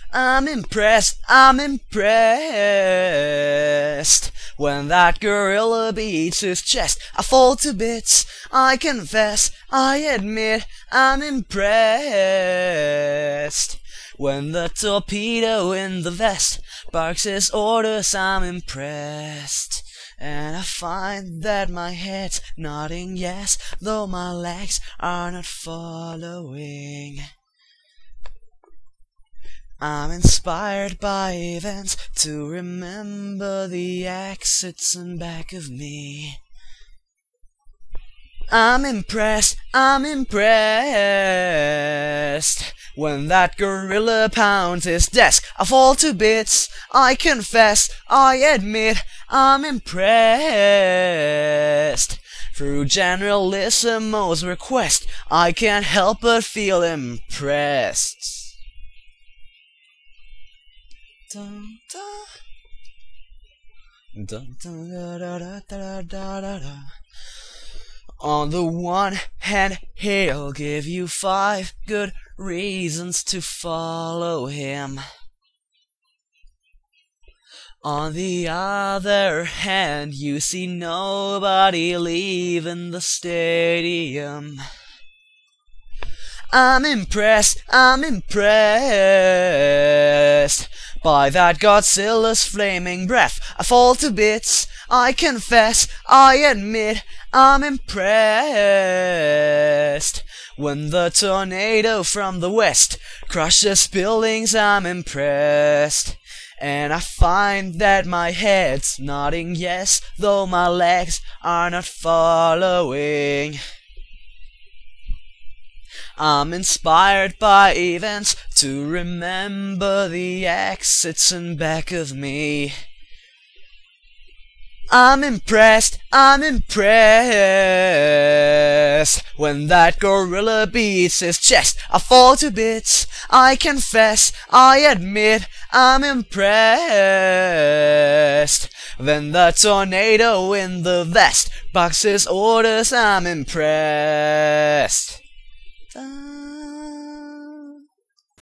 I'm impressed, I'm impressed. When that gorilla beats his chest, I fall to bits. I confess, I admit, I'm impressed. When the torpedo in the vest barks his orders, I'm impressed. And I find that my head's nodding yes, though my legs are not following. I'm inspired by events to remember the exits in back of me. I'm impressed, I'm impressed. When that gorilla pounds his desk, I fall to bits. I confess, I admit, I'm impressed. Through Generalissimo's request, I can't help but feel impressed. Dun, dun. Dun, dun, da, da, da, da, da, da, da. On the one hand, he'll give you 5 good reasons to follow him. On the other hand, you see nobody leaving the stadium. I'm impressed by that Godzilla's flaming breath. I fall to bits, I confess, I admit, I'm impressed. When the tornado from the west crushes buildings, I'm impressed. And I find that my head's nodding yes, though my legs are not following. I'm inspired by events to remember the exits in back of me. I'm impressed when that gorilla beats his chest. I fall to bits, I confess, I admit, I'm impressed. Then the tornado in the vest barks his orders, I'm impressed.